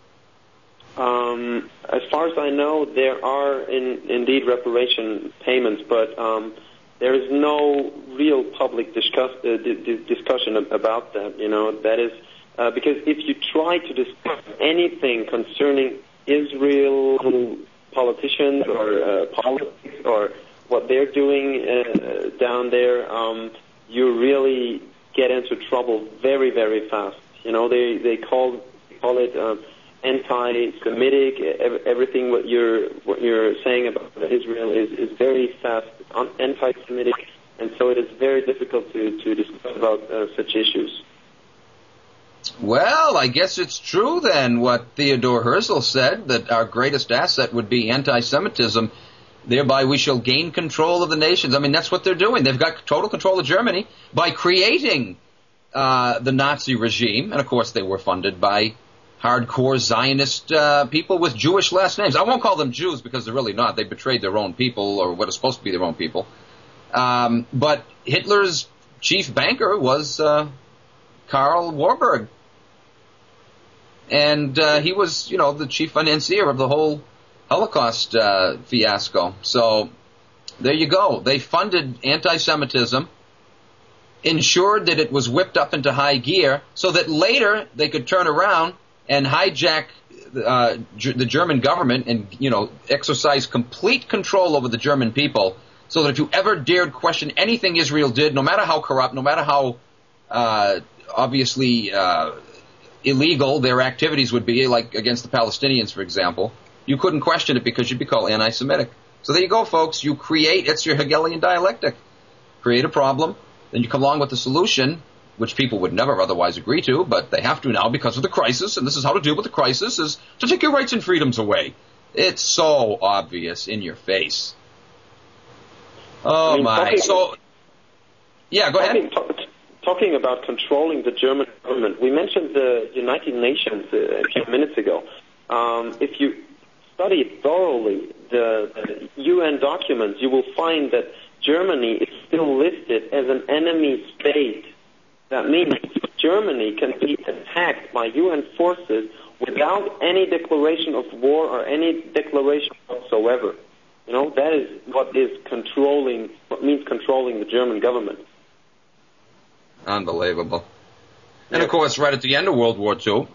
As far as I know, there are indeed reparation payments, but there is no real public discussion about that. That is because if you try to discuss anything concerning Israel politicians or politics or what they're doing down there, you really get into trouble very, very fast. They call it anti-Semitic. Everything what you're saying about Israel is very fast anti-Semitic, and so it is very difficult to discuss about such issues. Well, I guess it's true then what Theodore Herzl said, that our greatest asset would be anti-Semitism. Thereby we shall gain control of the nations. That's what they're doing. They've got total control of Germany by creating the Nazi regime. And, of course, they were funded by hardcore Zionist people with Jewish last names. I won't call them Jews because they're really not. They betrayed their own people, or what is supposed to be their own people. But Hitler's chief banker was Karl Warburg. And he was, the chief financier of the whole Holocaust fiasco. So there you go. They funded anti-Semitism, ensured that it was whipped up into high gear so that later they could turn around and hijack the German government and, exercise complete control over the German people, so that if you ever dared question anything Israel did, no matter how corrupt, no matter how obviously illegal their activities would be, like against the Palestinians, for example, you couldn't question it because you'd be called anti-Semitic. So there you go, folks. You create, it's your Hegelian dialectic. Create a problem, then you come along with the solution, which people would never otherwise agree to, but they have to now because of the crisis, and this is how to deal with the crisis, is to take your rights and freedoms away. It's so obvious, in your face. Oh, my. Yeah, go ahead. Talking about controlling the German government, we mentioned the United Nations a few minutes ago. If you study thoroughly the UN documents, you will find that Germany is still listed as an enemy state. That means Germany can be attacked by UN forces without any declaration of war or any declaration whatsoever. That is what means controlling the German government. Unbelievable. And of course, right at the end of World War II,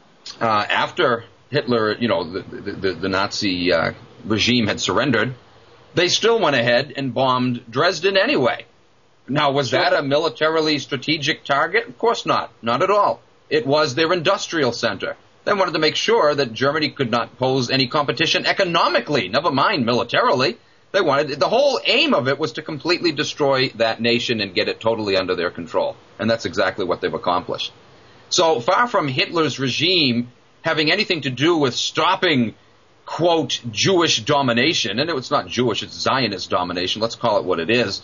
after Hitler, the Nazi regime had surrendered, they still went ahead and bombed Dresden anyway. Now, was that a militarily strategic target? Of course not. Not at all. It was their industrial center. They wanted to make sure that Germany could not pose any competition economically, never mind militarily. They wanted, the whole aim of it was to completely destroy that nation and get it totally under their control. And that's exactly what they've accomplished. So far from Hitler's regime having anything to do with stopping, quote, Jewish domination, and it's not Jewish, it's Zionist domination, let's call it what it is,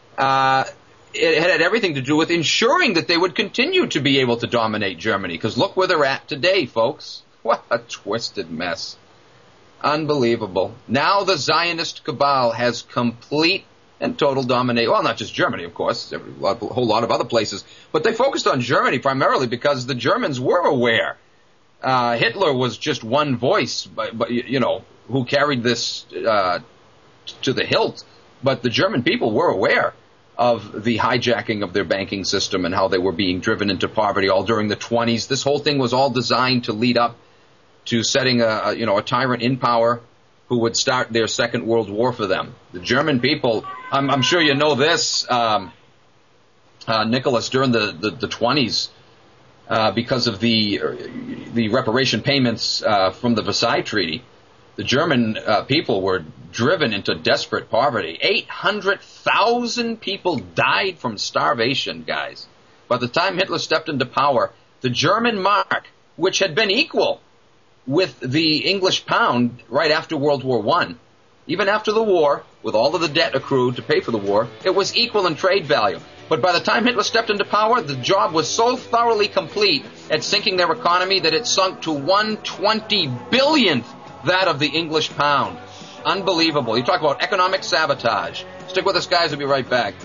it had everything to do with ensuring that they would continue to be able to dominate Germany. Because look where they're at today, folks. What a twisted mess. Unbelievable. Now the Zionist cabal has complete and total domination. Well, not just Germany, of course, a whole lot of other places. But they focused on Germany primarily because the Germans were aware. Hitler was just one voice, but who carried this to the hilt. But the German people were aware of the hijacking of their banking system and how they were being driven into poverty all during the 20s. This whole thing was all designed to lead up to setting a tyrant in power who would start their Second World War for them. The German people, I'm sure you know this, Nicholas, during the 20s, because of the reparation payments from the Versailles Treaty, the German people were driven into desperate poverty. 800,000 people died from starvation, guys. By the time Hitler stepped into power, the German mark, which had been equal with the English pound right after World War I, even after the war, with all of the debt accrued to pay for the war, it was equal in trade value. But by the time Hitler stepped into power, the job was so thoroughly complete at sinking their economy that it sunk to 1/20 billionth that of the English pound. Unbelievable. You talk about economic sabotage. Stick with us, guys. We'll be right back.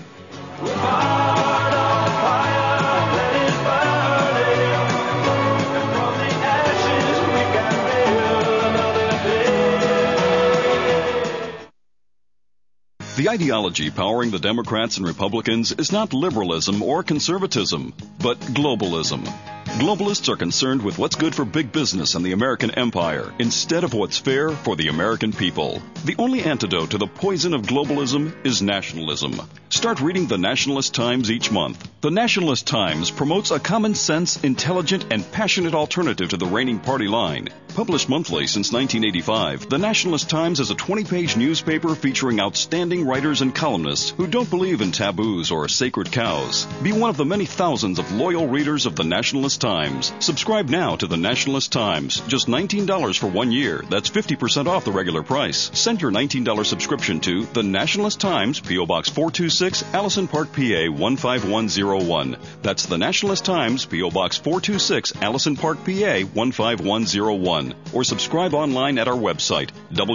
The ideology powering the Democrats and Republicans is not liberalism or conservatism, but globalism. Globalists are concerned with what's good for big business and the American empire instead of what's fair for the American people. The only antidote to the poison of globalism is nationalism. Start reading the Nationalist Times each month. The Nationalist Times promotes a common sense, intelligent, and passionate alternative to the reigning party line. Published monthly since 1985, the Nationalist Times is a 20-page newspaper featuring outstanding writers and columnists who don't believe in taboos or sacred cows. Be one of the many thousands of loyal readers of the Nationalist Times. Subscribe now to the Nationalist Times. Just $19 for 1 year. That's 50% off the regular price. Send your $19 subscription to the Nationalist Times, P.O. Box 426, Allison Park, PA 15101. That's the Nationalist Times, P.O. Box 426, Allison Park, PA 15101. Or subscribe online at our website,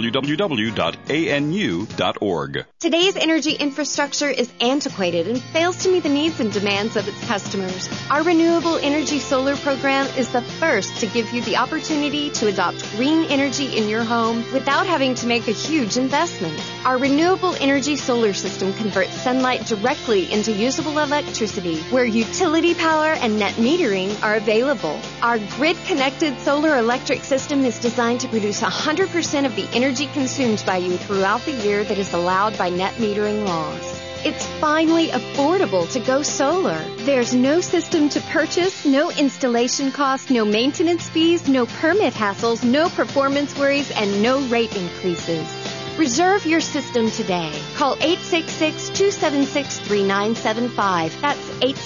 www.anu.org. Today's energy infrastructure is antiquated and fails to meet the needs and demands of its customers. Our renewable energy solar program is the first to give you the opportunity to adopt green energy in your home without having to make a huge investment. Our renewable energy solar system converts sunlight directly into usable electricity, where utility power and net metering are available. Our grid-connected solar electric system is designed to produce 100% of the energy consumed by you throughout the year that is allowed by net metering laws. It's finally affordable to go solar. There's no system to purchase, no installation costs, no maintenance fees, no permit hassles, no performance worries, and no rate increases. Reserve your system today. Call 866-276-3975. That's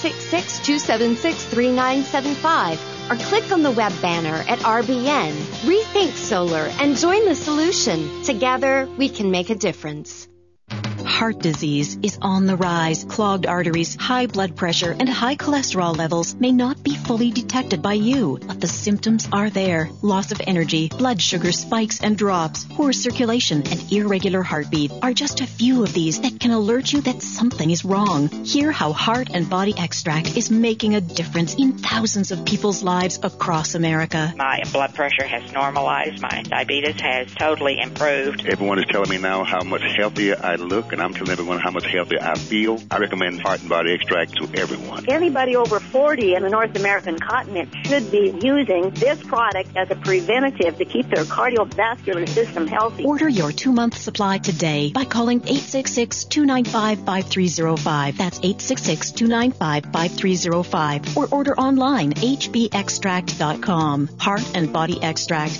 866-276-3975. Or click on the web banner at RBN. Rethink Solar and join the solution. Together, we can make a difference. Heart disease is on the rise. Clogged arteries, high blood pressure, and high cholesterol levels may not be fully detected by you, but the symptoms are there. Loss of energy, blood sugar spikes and drops, poor circulation, and irregular heartbeat are just a few of these that can alert you that something is wrong. Hear how Heart and Body Extract is making a difference in thousands of people's lives across America. My blood pressure has normalized. My diabetes has totally improved. Everyone is telling me now how much healthier I look, and I'm telling everyone how much healthier I feel. I recommend Heart and Body Extract to everyone. Anybody over 40 in the North American continent should be using this product as a preventative to keep their cardiovascular system healthy. Order your 2-month supply today by calling 866-295-5305. That's 866-295-5305. Or order online, hbextract.com. Heart and Body Extract,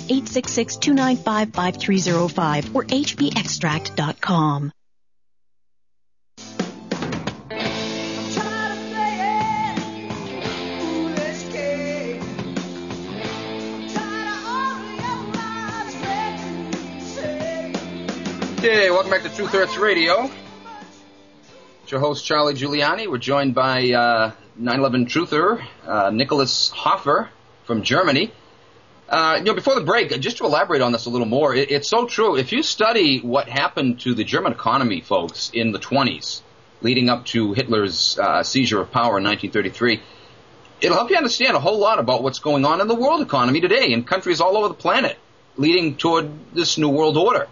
866-295-5305 or hbextract.com. Okay, welcome back to Truth Hurts Radio. It's your host, Charlie Giuliani. We're joined by 9/11 truther, Nicholas Hofer from Germany. Before the break, just to elaborate on this a little more, it's so true. If you study what happened to the German economy, folks, in the 20s, leading up to Hitler's seizure of power in 1933, it'll help you understand a whole lot about what's going on in the world economy today in countries all over the planet, leading toward this new world order.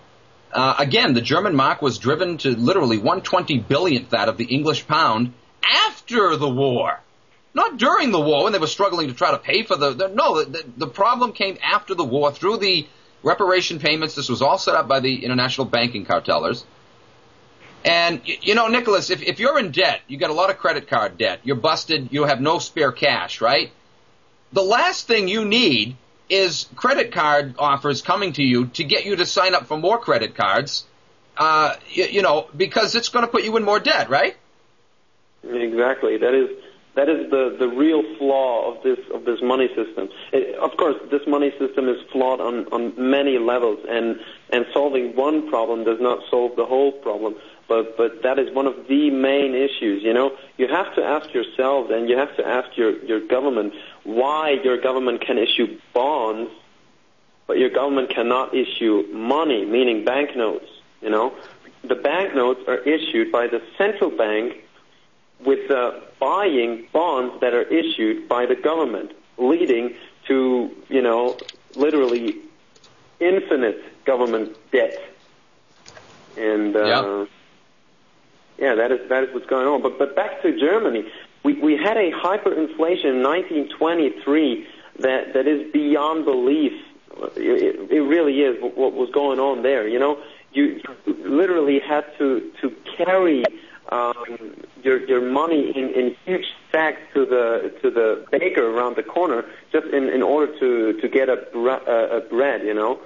Again, the German mark was driven to literally 1/20 billionth that of the English pound after the war. Not during the war when they were struggling to try to pay for the problem came after the war through the reparation payments. This was all set up by the international banking cartellers. And, you know, Nicholas, if you're in debt, you got a lot of credit card debt, you're busted, you have no spare cash, right? The last thing you need is credit card offers coming to you to get you to sign up for more credit cards, you know, because it's going to put you in more debt, right? Exactly. That is the real flaw of this money system. Of course, this money system is flawed on many levels, and solving one problem does not solve the whole problem. But that is one of the main issues. You know, you have to ask yourselves, and you have to ask your government why your government can issue bonds, but your government cannot issue money, meaning banknotes. You know, the banknotes are issued by the central bank with buying bonds that are issued by the government, leading to, you know, literally infinite government debt. And yeah, that is what's going on. But back to Germany, we had a hyperinflation in 1923 that is beyond belief. It really is what was going on there. You know, you literally had to carry your money in huge sacks to the baker around the corner just in order to get a bread, you know,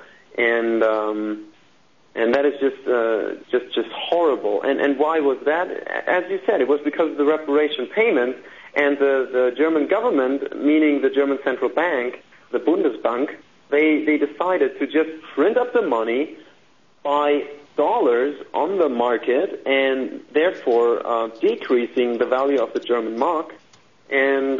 and that is just horrible. And why was that? As you said, it was because of the reparation payments, and the German government, meaning the German central bank, the Bundesbank, they decided to just print up the money, buy dollars on the market, and therefore decreasing the value of the German mark. And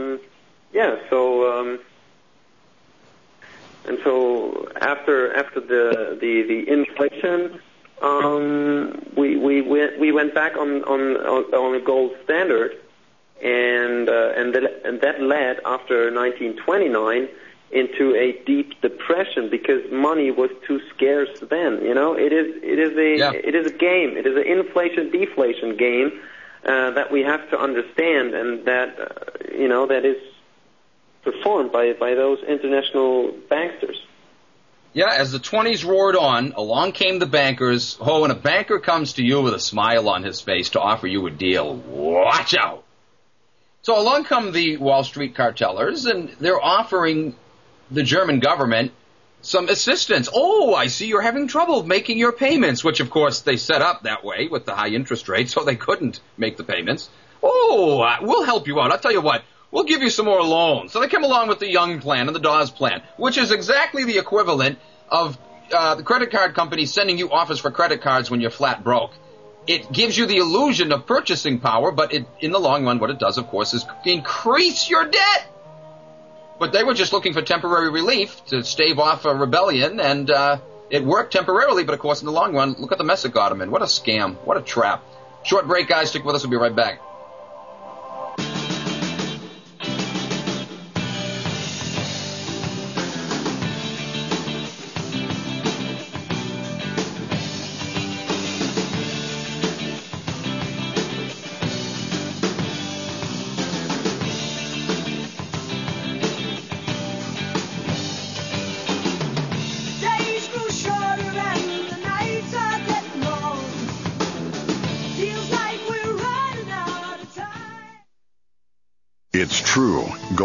so after the inflation, we went back on a gold standard, and that led after 1929 into a deep depression because money was too scarce then. You know, it is a game. It is an inflation deflation game that we have to understand, and that that is performed by those international banksters. Yeah, as the 20s roared on, along came the bankers. Oh, when a banker comes to you with a smile on his face to offer you a deal, watch out. So along come the Wall Street cartellers, and they're offering the German government some assistance. Oh, I see you're having trouble making your payments, which, of course, they set up that way with the high interest rate, so they couldn't make the payments. Oh, we'll help you out. I'll tell you what. We'll give you some more loans. So they come along with the Young Plan and the Dawes Plan, which is exactly the equivalent of the credit card companies sending you offers for credit cards when you're flat broke. It gives you the illusion of purchasing power, but in the long run, what it does, of course, is increase your debt. But they were just looking for temporary relief to stave off a rebellion, and it worked temporarily, but of course, in the long run, look at the mess it got them in. What a scam. What a trap. Short break, guys. Stick with us. We'll be right back. It's true.